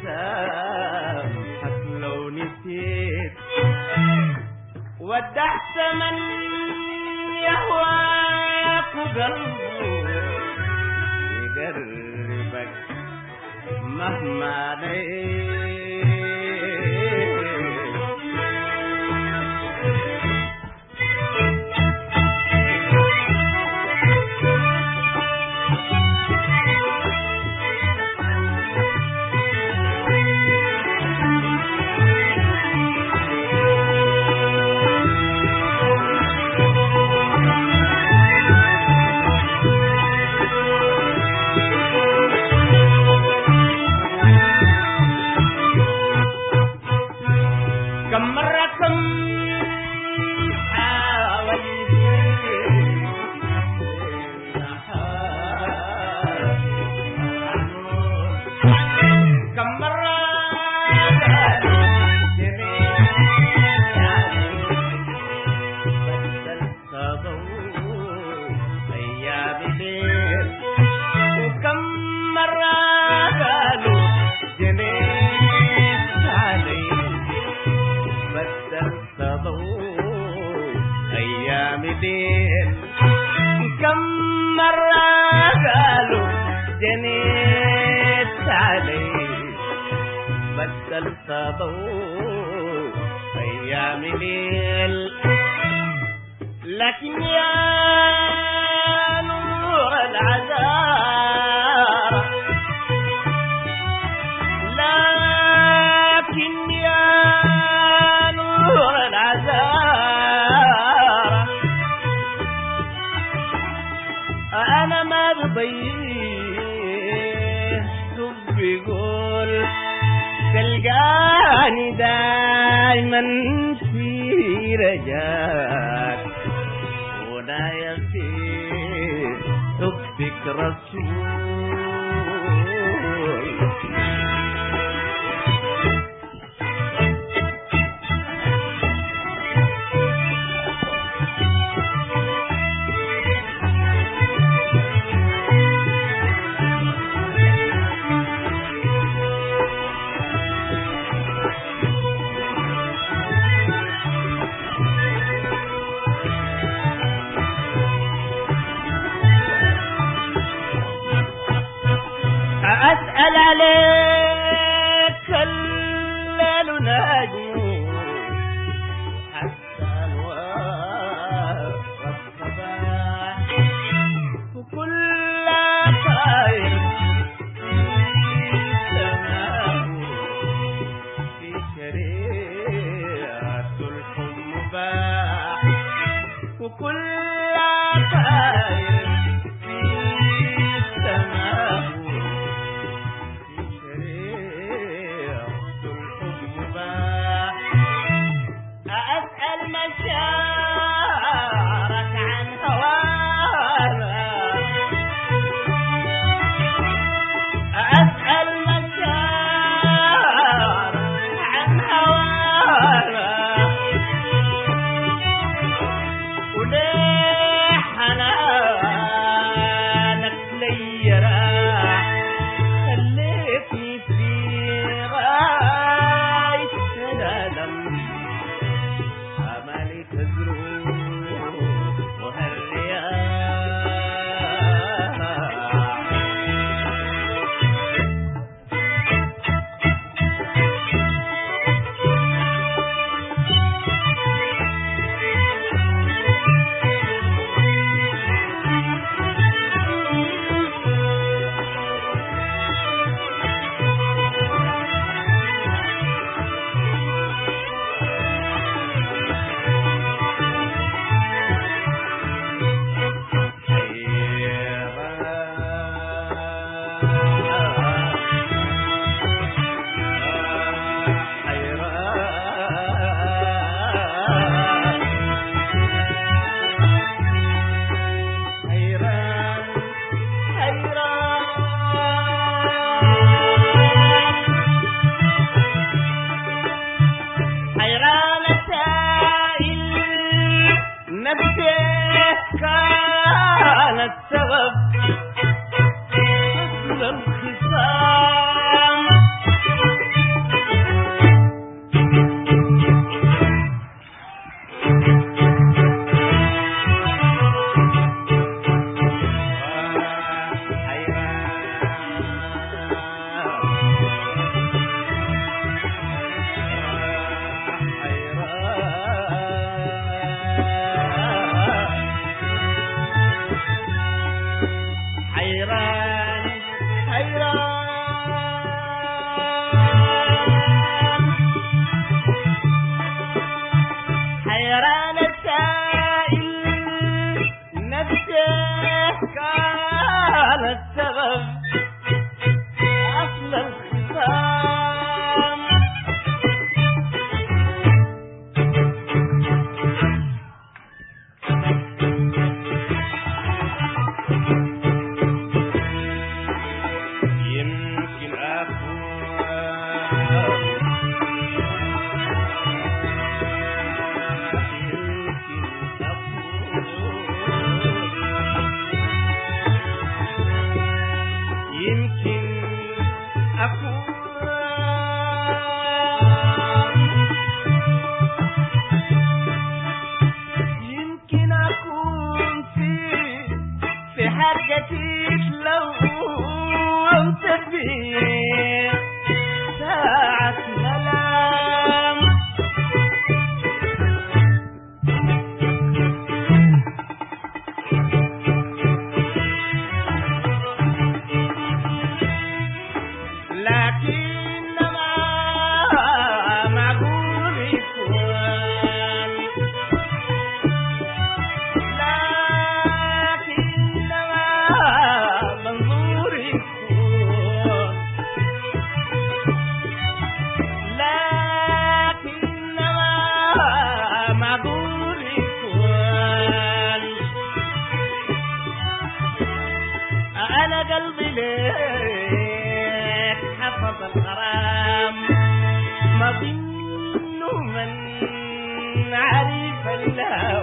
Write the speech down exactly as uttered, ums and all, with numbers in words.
سامحك لو نسيت ودعت من يهواك قلبه يقربك مهما ليت كم مرة كم حاولت كم مرة بدلت ضوء أيام الليل وكم مرة قالوا جنيت علي بدلت ضوء أيام الليل كم مرة قالوا جنيت علي بدلت ضوء أيام الليل لكن يا نور العذاب لكن يا نور العذاب أنا ما بضيع بيقول تلقاني دايما في رجاك ولا يغفر حبك رسول أسأل عليك الليل نجم حتى الوقت الصباح وكل طير في سماه في شريعة الحب مباح وكل طير في سماه أسأل مشاعرك عن هوانا أسأل مشاعرك عن هوانا وليه حنان يمكن أكون في في حاجتك لو تبي ساعة ملام لكنما معقول يكون لكنما منظور يكون لكنما معقول يكون أنا قلبي ليك حفظ الغرام ما ظن من عرف الله